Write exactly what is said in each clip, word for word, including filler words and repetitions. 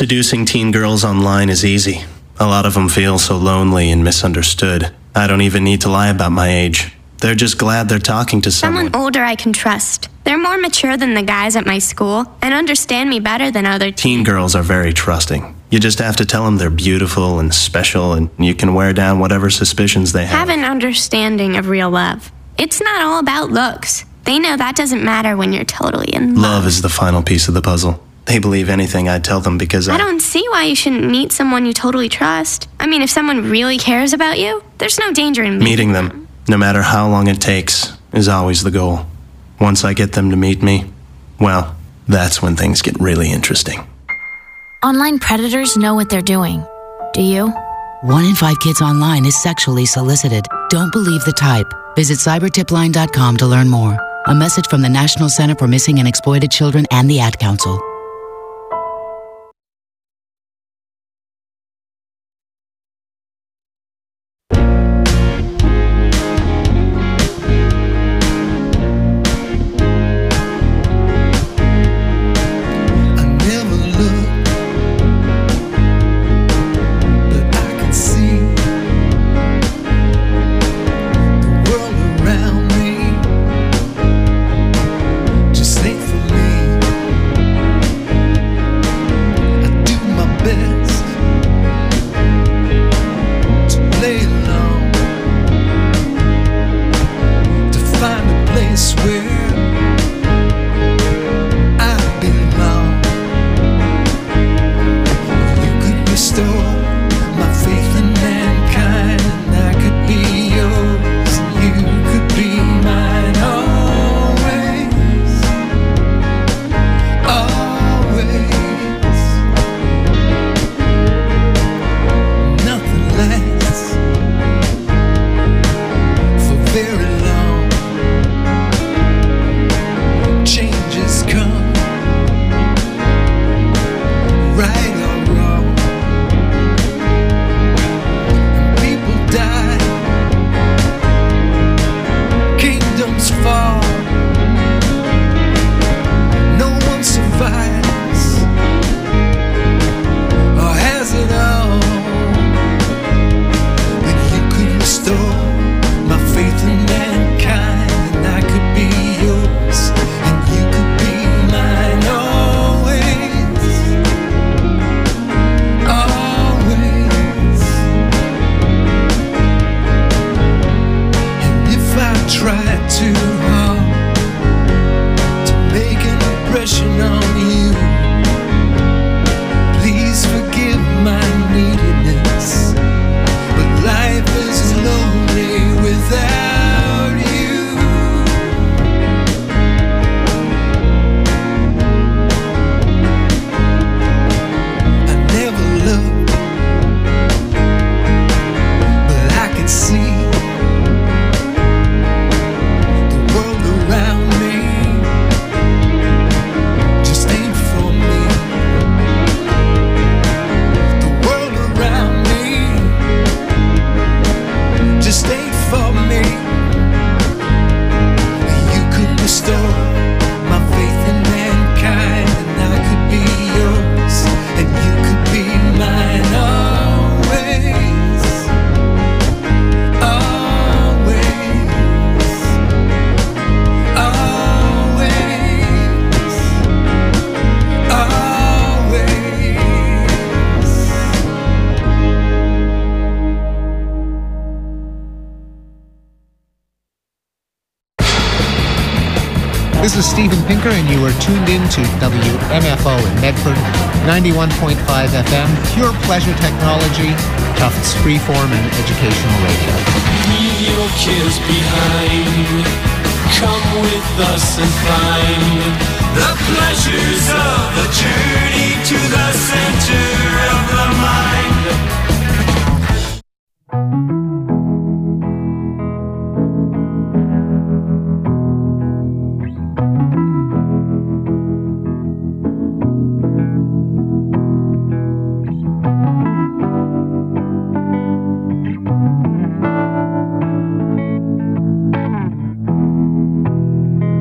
Seducing teen girls online is easy. A lot of them feel so lonely and misunderstood. I don't even need to lie about my age. They're just glad they're talking to someone. Someone older I can trust. They're more mature than the guys at my school and understand me better than other teens. Teen girls are very trusting. You just have to tell them they're beautiful and special, and you can wear down whatever suspicions they have. Have an understanding of real love. It's not all about looks. They know that doesn't matter when you're totally in love. Love is the final piece of the puzzle. They believe anything I tell them because I... I don't see why you shouldn't meet someone you totally trust. I mean, if someone really cares about you, there's no danger in meeting, meeting them. them. No matter how long it takes, is always the goal. Once I get them to meet me, well, that's when things get really interesting. Online predators know what they're doing. Do you? One in five kids online is sexually solicited. Don't believe the type. Visit cyber tip line dot com to learn more. A message from the National Center for Missing and Exploited Children and the Ad Council. This is Steven Pinker, and you are tuned in to W M F O in Medford, ninety-one point five F M, pure pleasure technology, Tufts freeform and educational radio. Leave your kids behind. Come with us and find the pleasures of the journey to the center of the mind.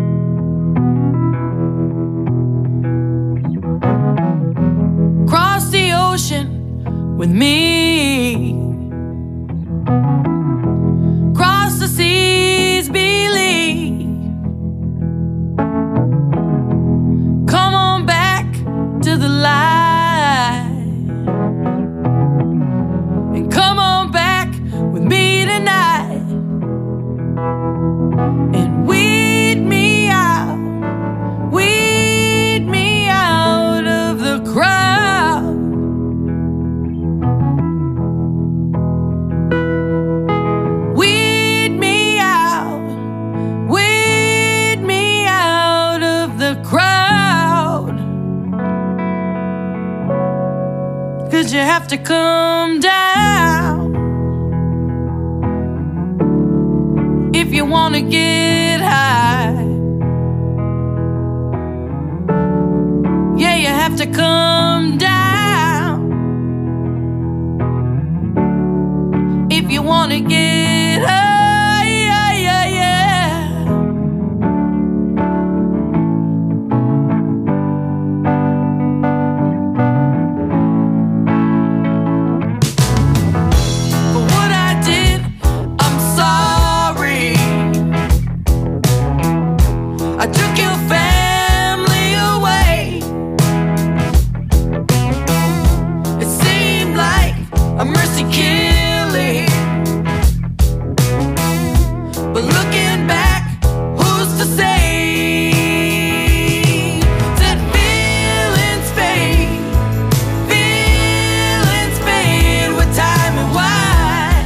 Crossing with me. Cross the seas, believe. Come on back to the light, and come on back with me tonight, and weed me out, weed me out of the crowd. Weed me out, weed me out of the crowd. 'Cause you have to come down if you wanna get high. Yeah, you have to come down if you wanna get high. Yeah, yeah, yeah. For what I did, I'm sorry. I took your family away. It seemed like a mercy killing, but looking back, who's to say that feelings fade, feelings fade with time and wine,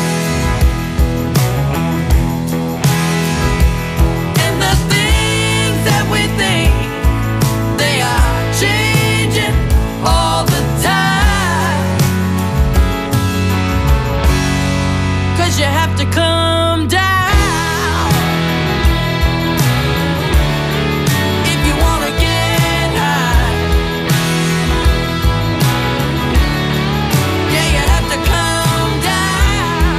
and the things that we think, they are changing all the time. 'Cause you have to come down if you wanna get high. Yeah, you have to come down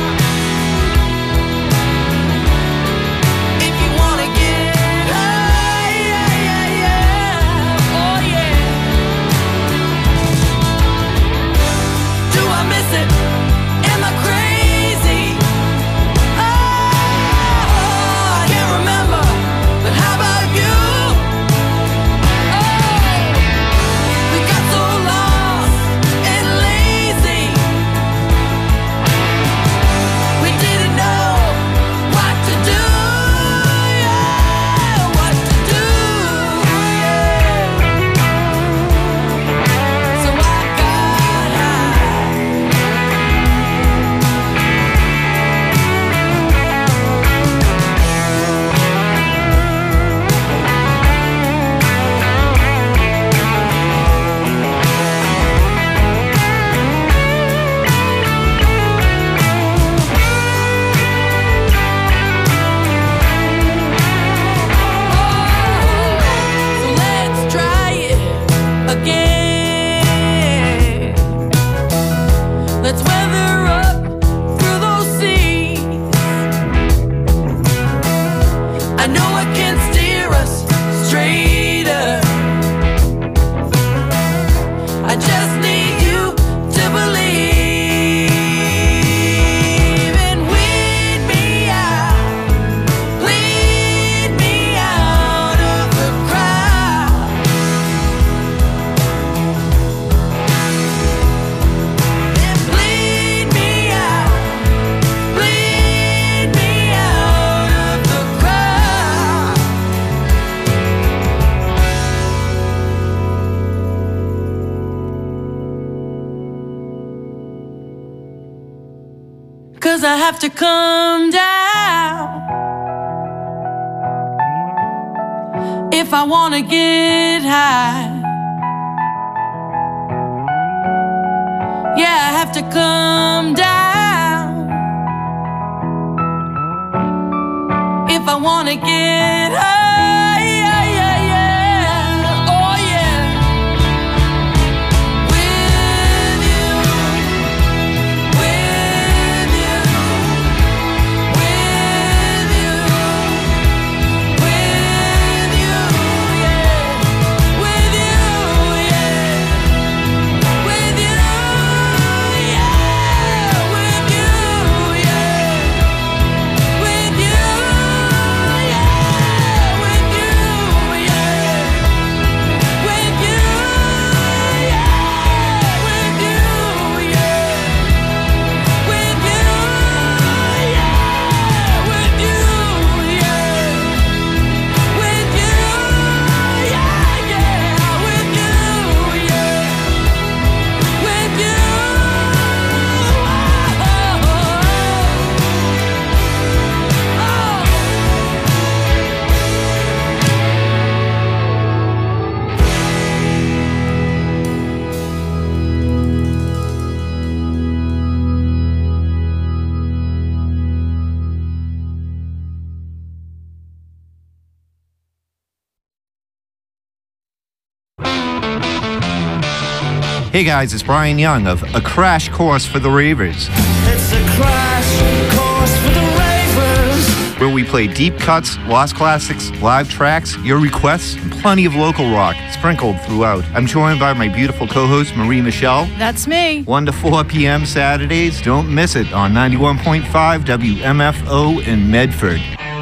if you wanna get high. Yeah, yeah, yeah. Oh yeah. Do I miss it? Am I crazy? Oh, I can't remember, but how about you? Oh, we got so lost and lazy, we didn't know what to do. Yeah, what to do. Yeah. So I got high. So let's try it again. Let's weather up through those seas. I know it can steer us straighter. I just need you to believe, and weed me out, lead me out of the crowd, and bleed me out, bleed me out of the crowd. 'Cause I have to come down if I wanna get high. Yeah, I have to come down if I wanna get high. Yeah, yeah, yeah. Oh yeah. With you, with you, with you, with you, yeah. With you, yeah. With you, Hey guys, it's Brian Young of A Crash Course for the Ravers. It's a crash course for the ravers. Where we play deep cuts, lost classics, live tracks, your requests, and plenty of local rock sprinkled throughout. I'm joined by my beautiful co-host, Marie Michelle. That's me. one to four p.m. Saturdays. Don't miss it on ninety-one point five W M F O in Medford.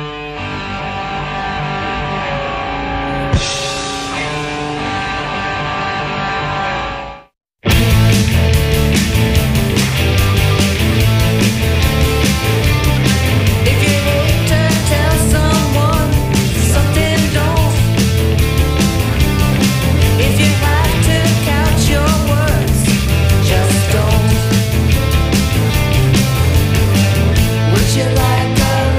Would you like a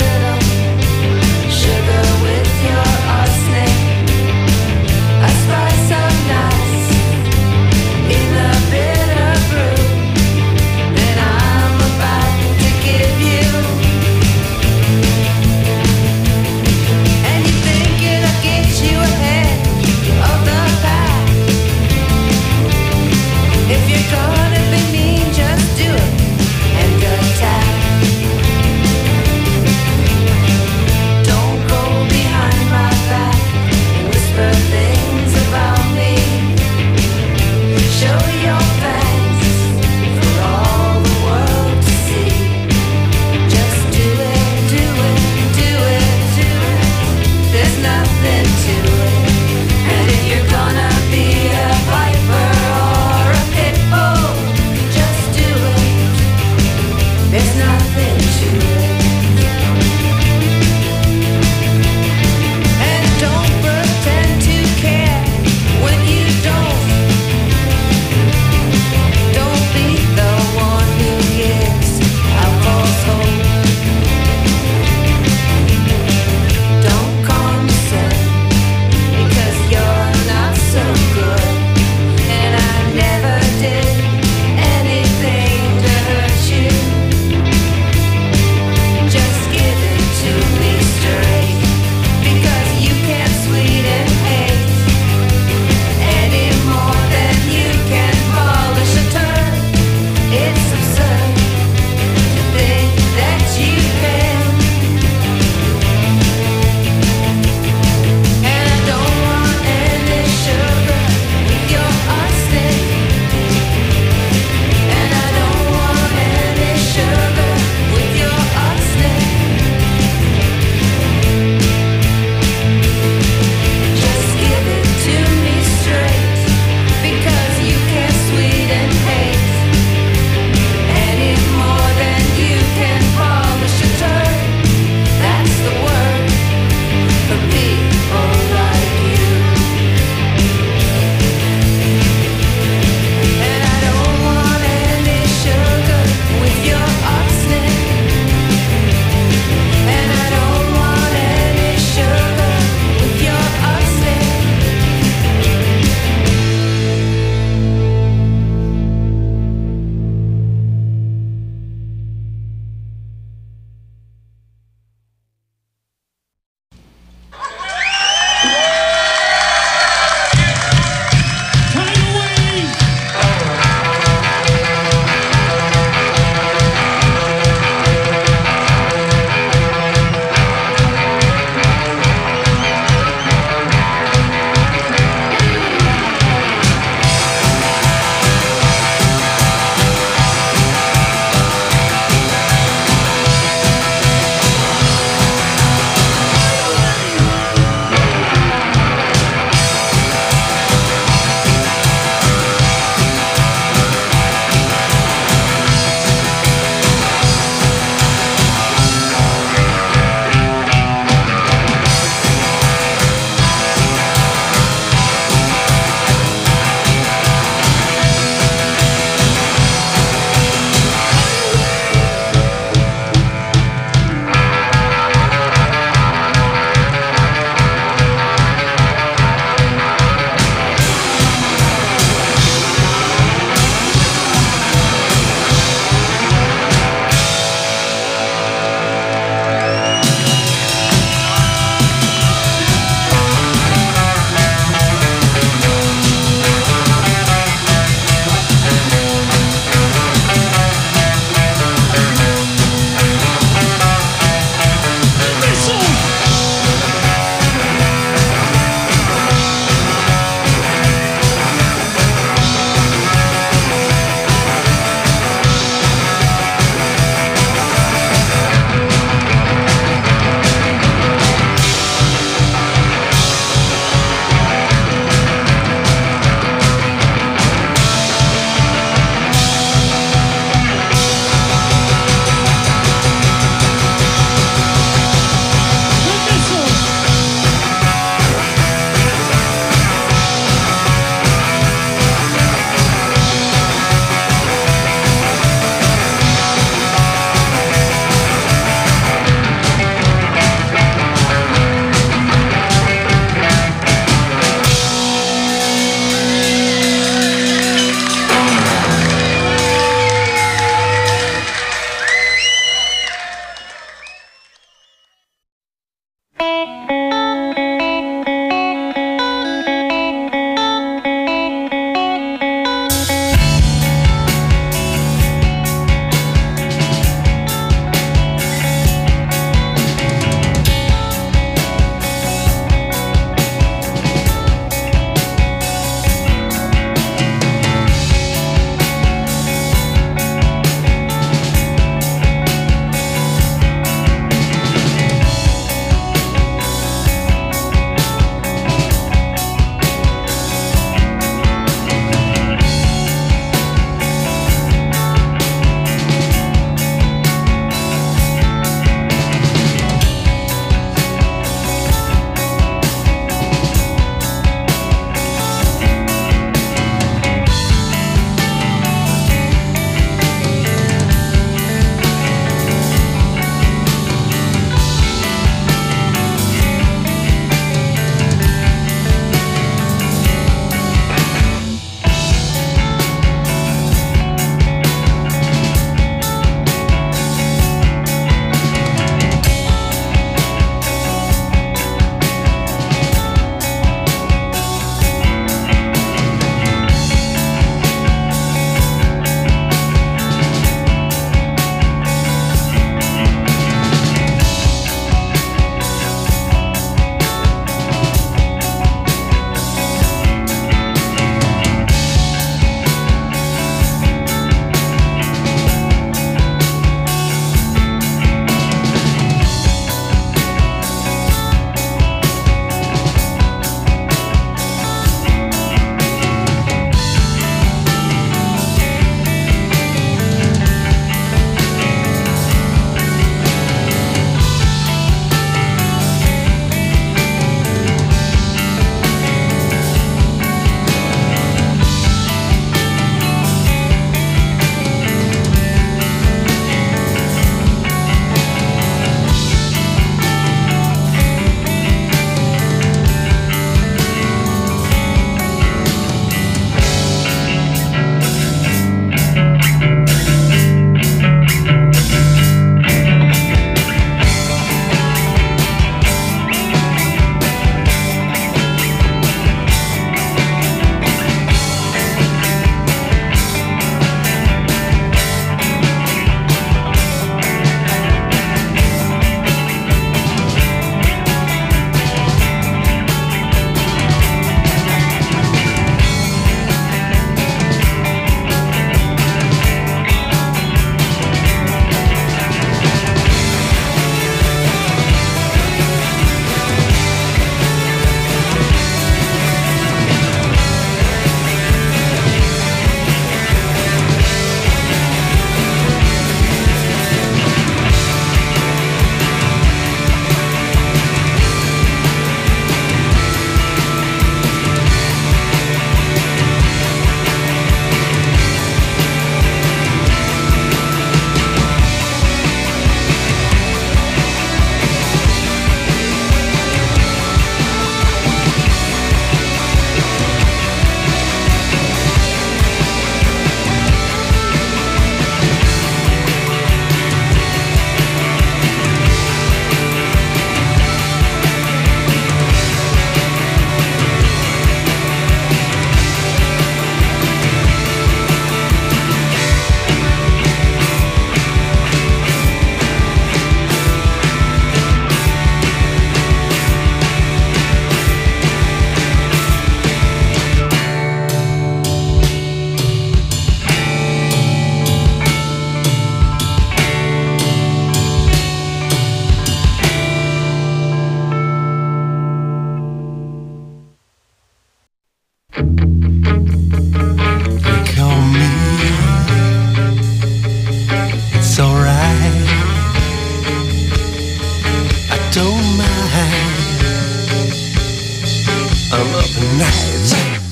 nights,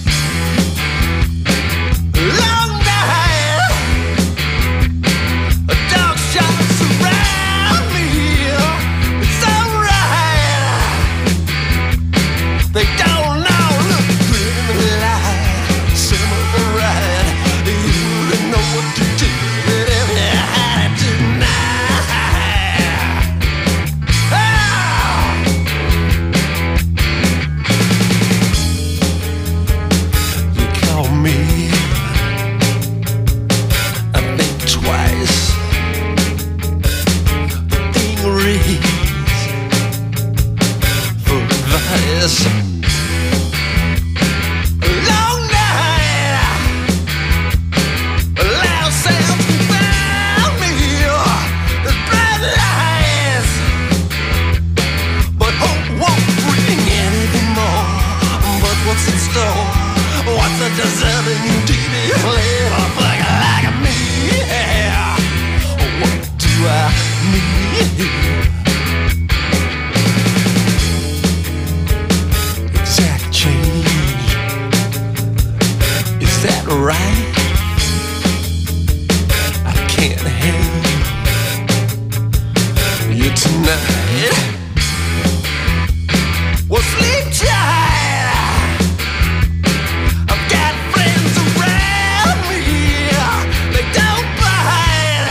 long night, dark shadows surround me. It's alright. They don't know, look good in the light. Some of the right, you don't know what to do with every had it tonight. Ah! You call me, I think twice. Being raised for advice. Long night, loud sounds confound me. There's bright lights, but hope won't bring anything more. But what's in store? What's a deserving deviant little fuck like me? What do I need? Exact change. Is that right? I can't help you tonight. Well, sleep tight. I've got friends around me. They don't bite,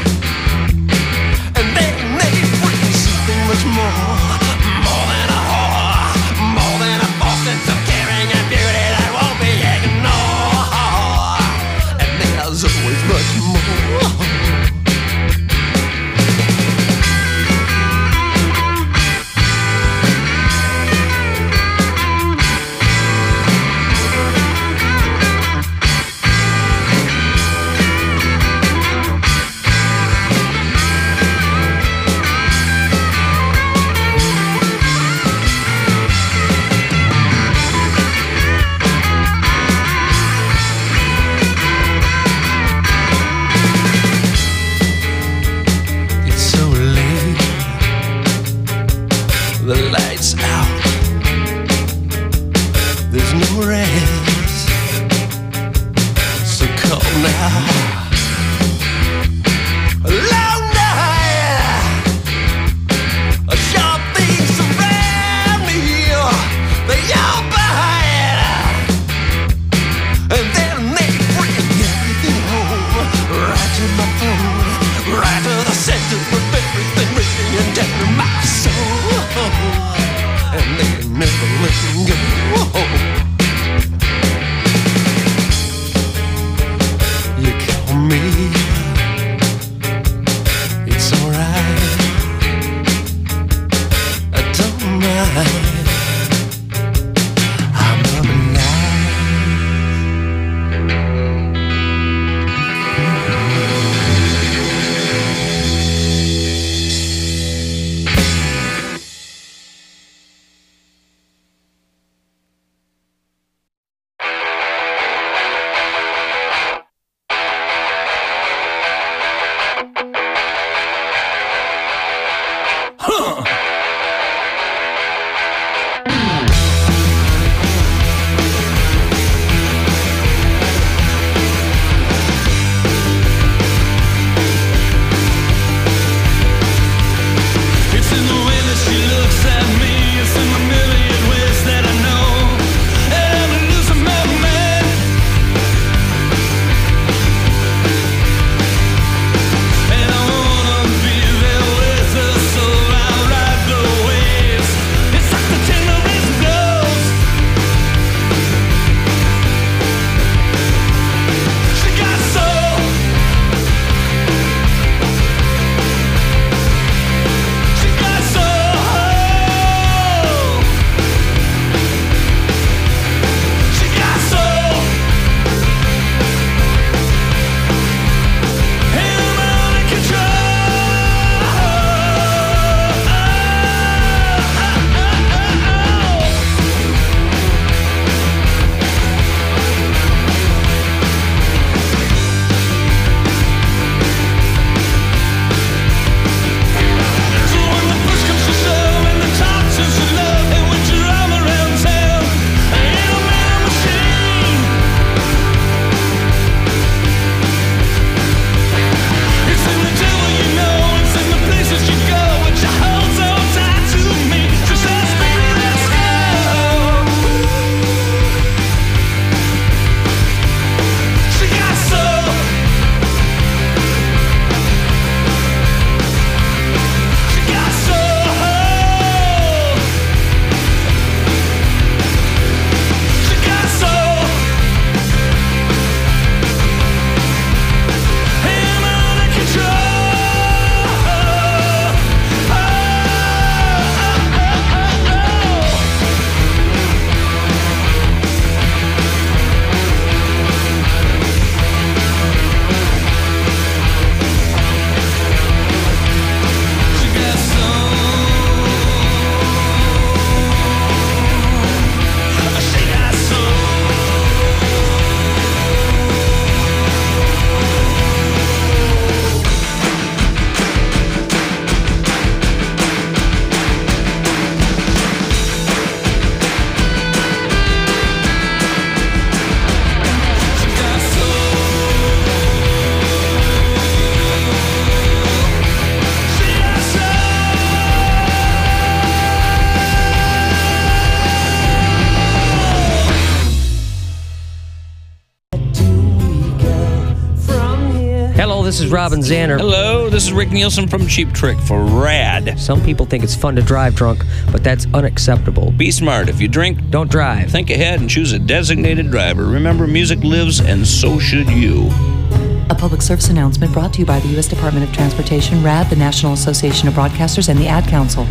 and they may bring something much more, more than a whore, more than a false sense of caring and beauty that won't be ignored. And there's always much more. It's so late, the lights out, there's no rest, so call now. Long night, sharp things around me, they all bite, and then they bring everything home, right to my phone, right to the center of everything ringing down my soul, and they never let me go. You this is Robin Zander. Hello, this is Rick Nielsen from Cheap Trick for RAD. Some people think it's fun to drive drunk, but that's unacceptable. Be smart. If you drink, don't drive. Think ahead and choose a designated driver. Remember, music lives, and so should you. A public service announcement brought to you by the U S Department of Transportation, RAD, the National Association of Broadcasters, and the Ad Council.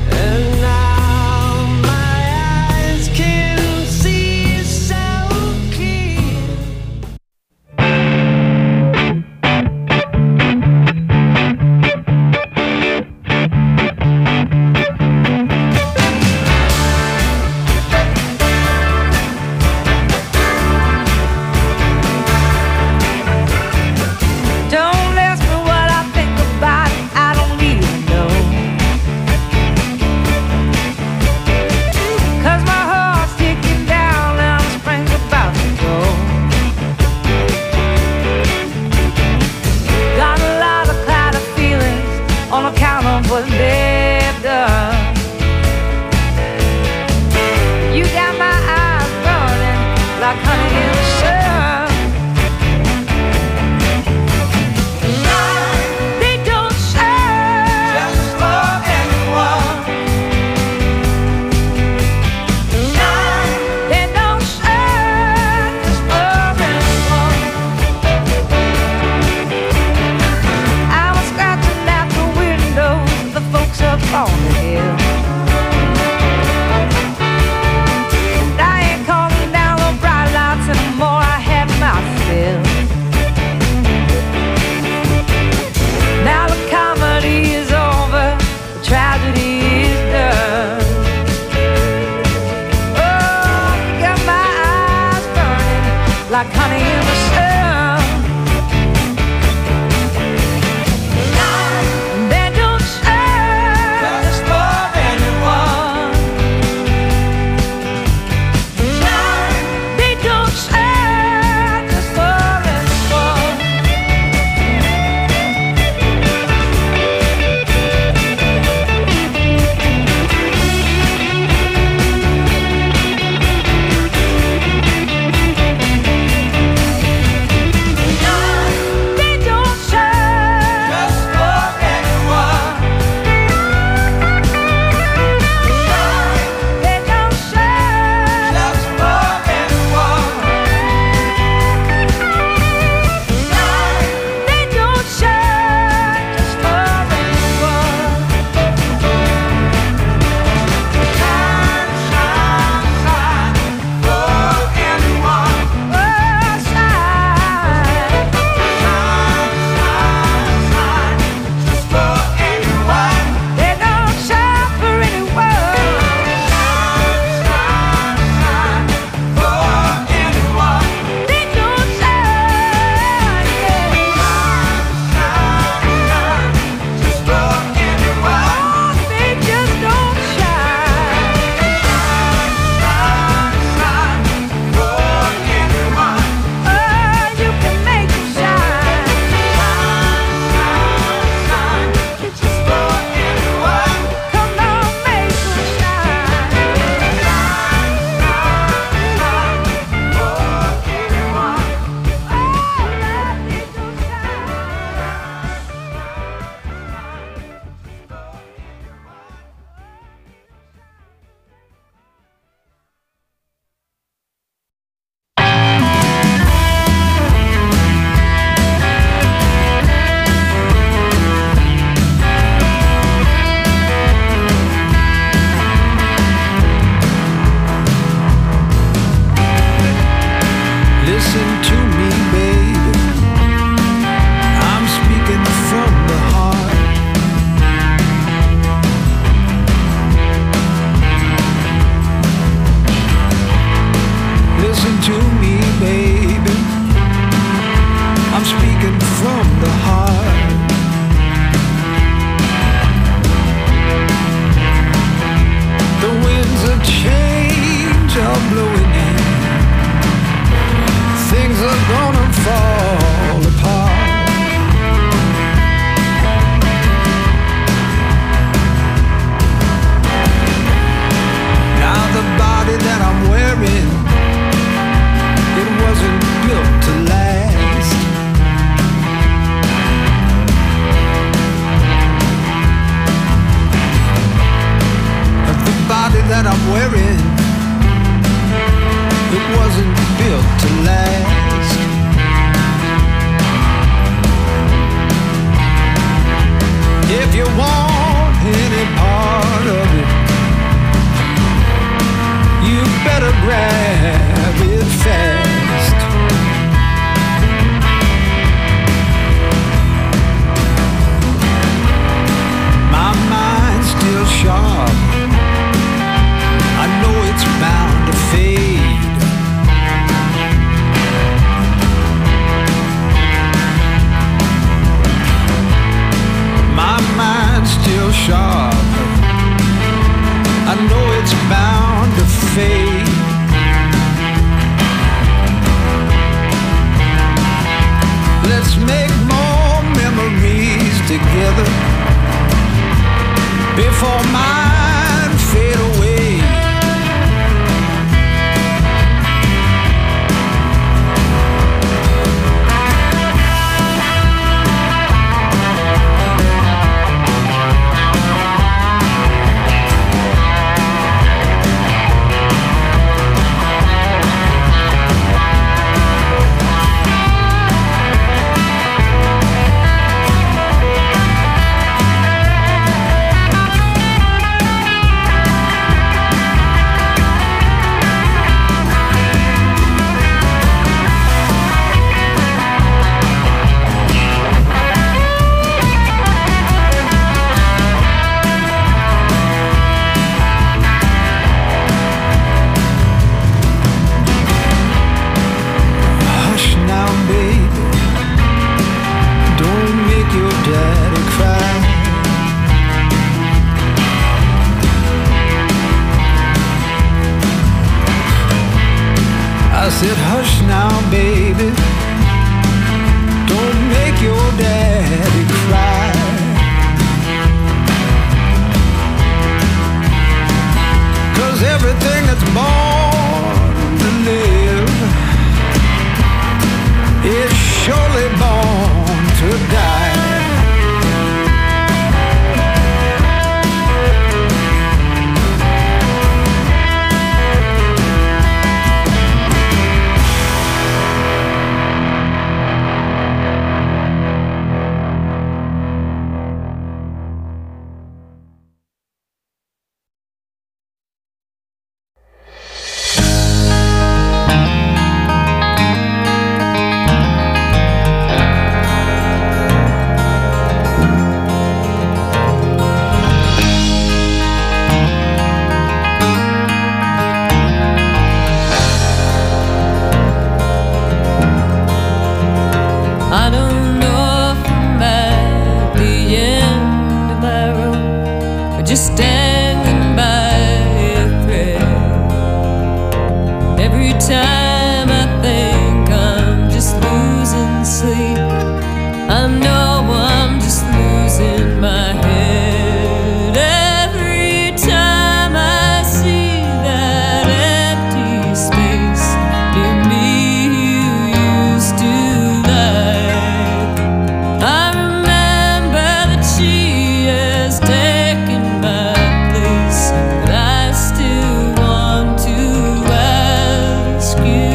said, hush now, baby, don't make your daddy cry. Cause everything that's born to live is surely born to die. Just standing by a thread. Every time I think I'm just losing sleep, I know I'm just losing my head. Every time I see that empty space near me you used to like, I remember that she has taken but I still want to ask you.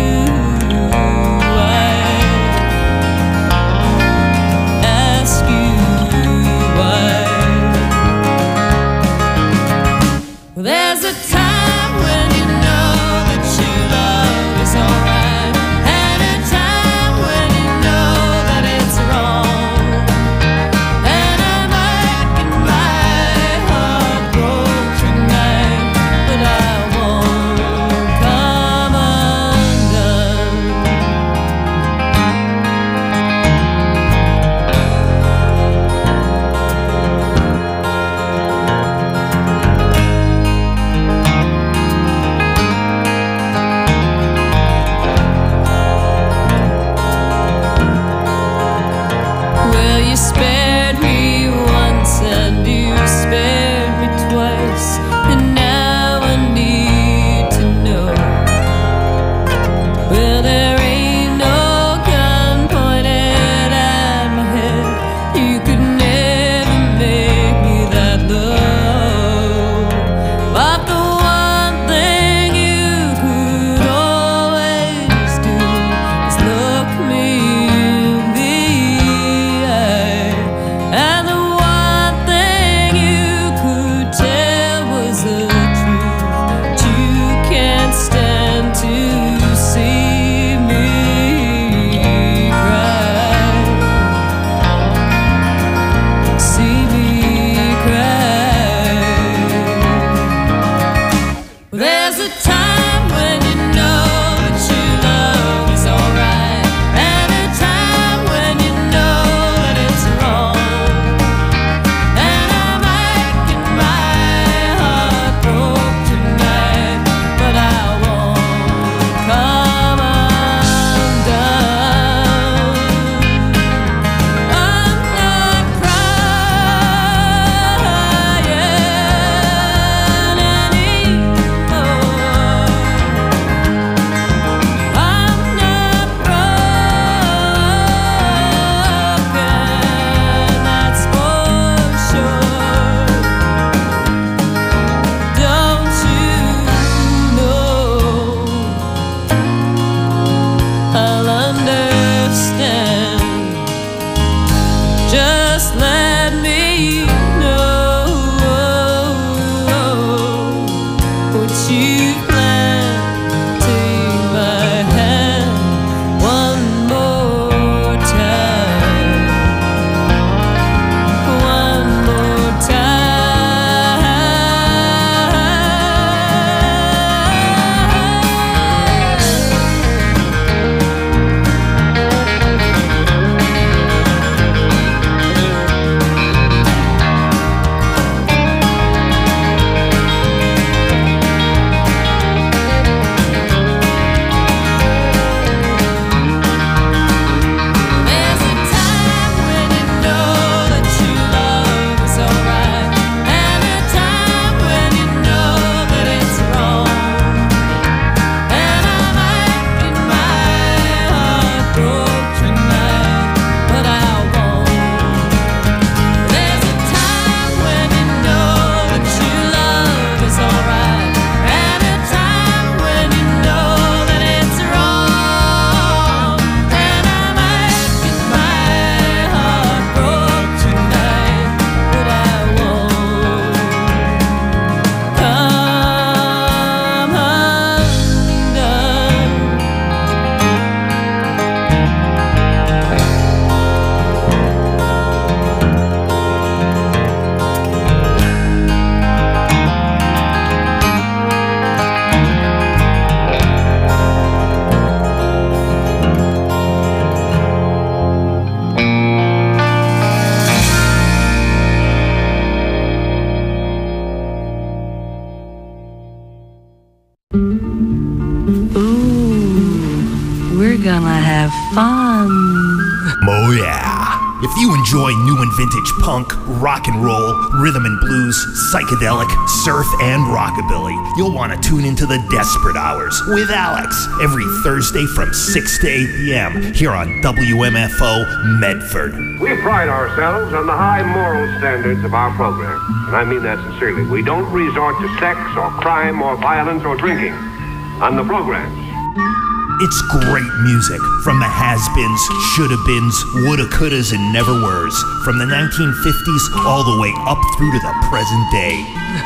gonna have fun. Oh yeah. If you enjoy new and vintage punk, rock and roll, rhythm and blues, psychedelic, surf, and rockabilly, you'll want to tune into the Desperate Hours with Alex every Thursday from six to eight p.m. here on W M F O Medford. We pride ourselves on the high moral standards of our program, and I mean that sincerely. We don't resort to sex or crime or violence or drinking on the programs. It's great music from the has-beens, shoulda-beens, woulda-couldas, and never-weres, from the nineteen fifties all the way up through to the present day.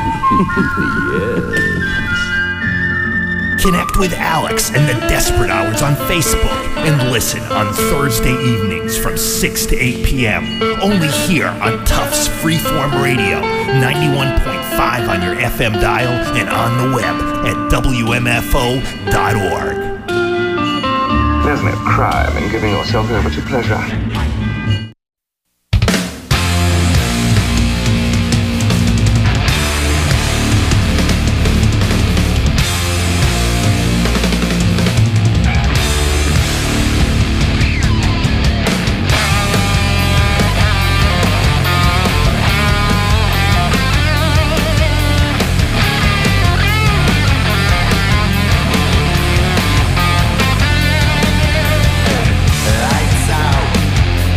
Yes. Connect with Alex and the Desperate Hours on Facebook and listen on Thursday evenings from six to eight p.m. only here on Tufts Freeform Radio, ninety-one point five on your F M dial and on the web at W M F O dot org. There's no crime in giving yourself over to pleasure. Lights out.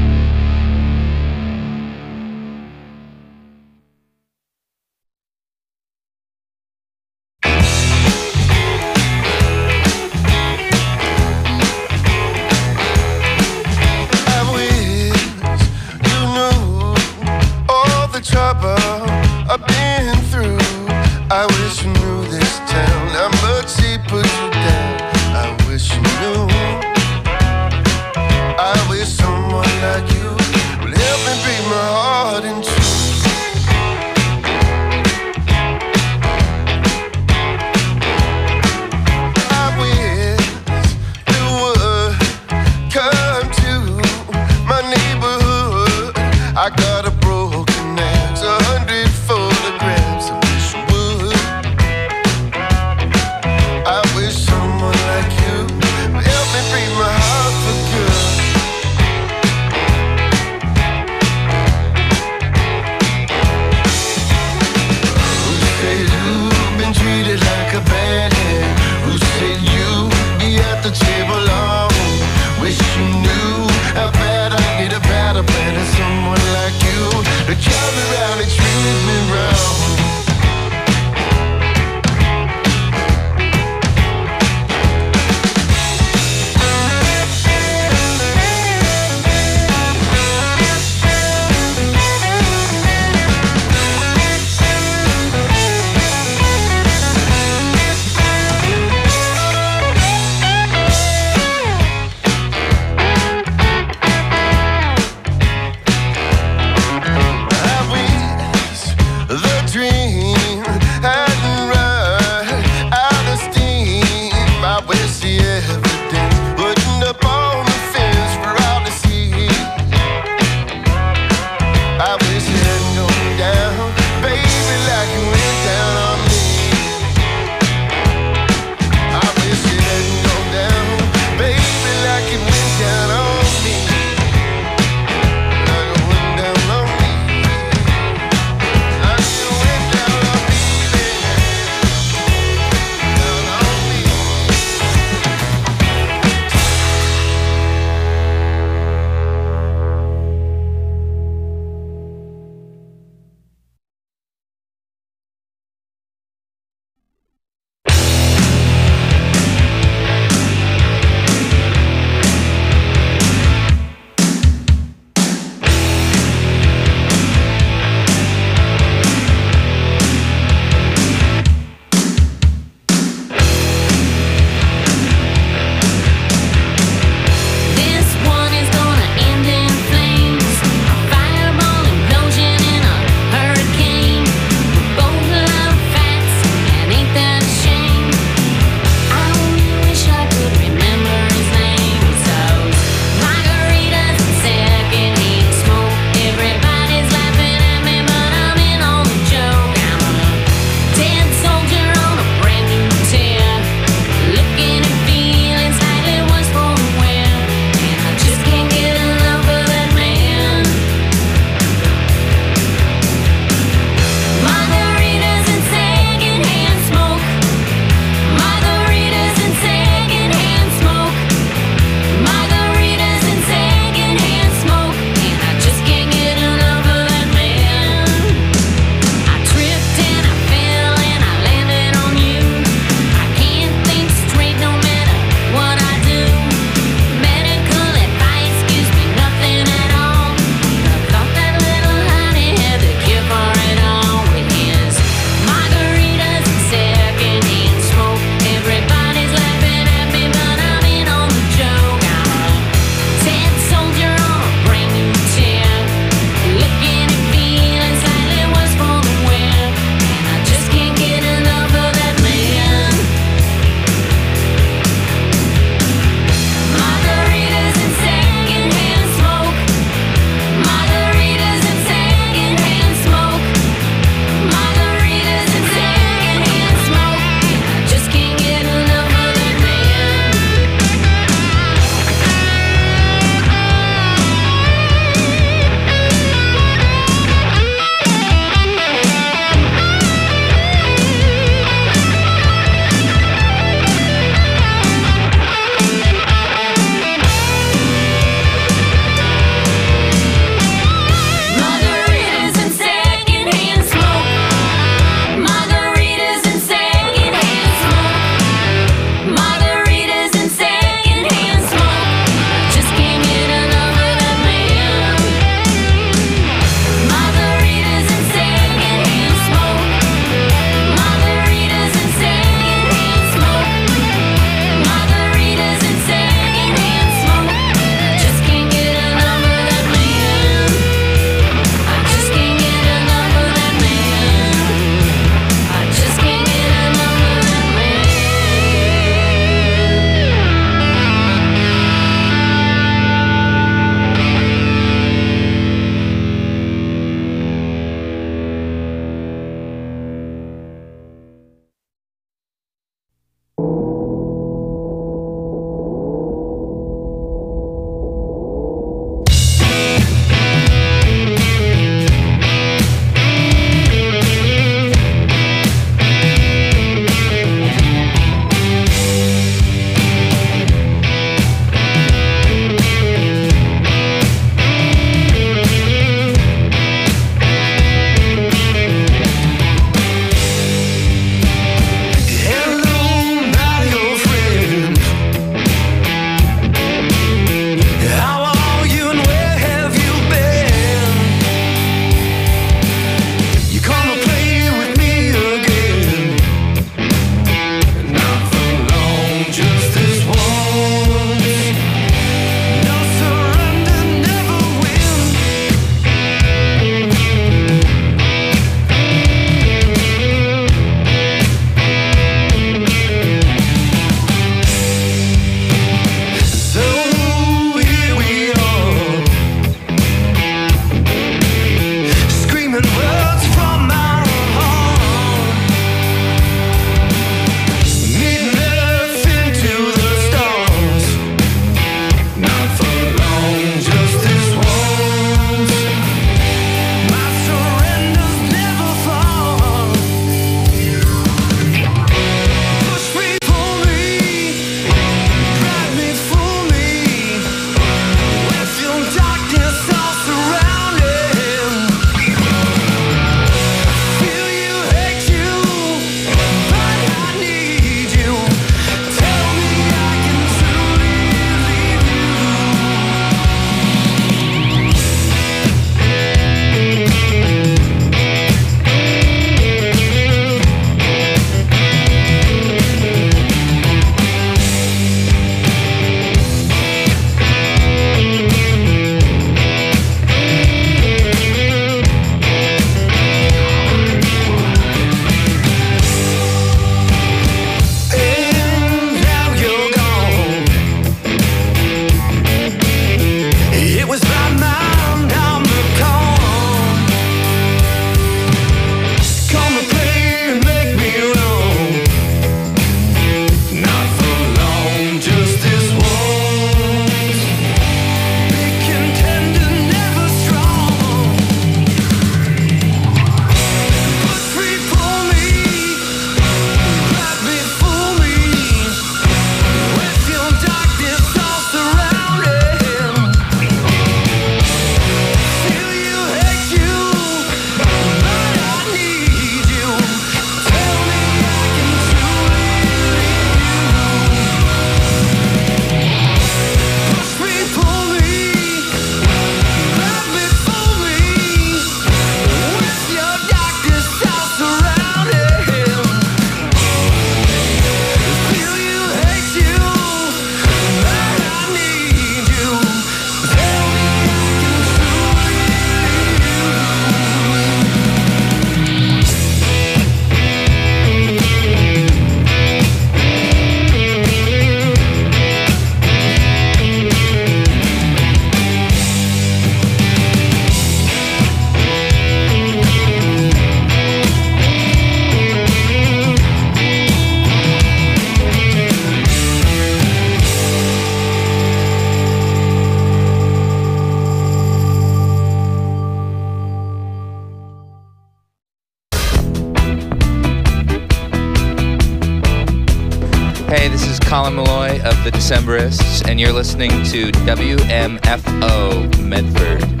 Hey, this is Colin Malloy of the Decemberists, and you're listening to W M F O Medford.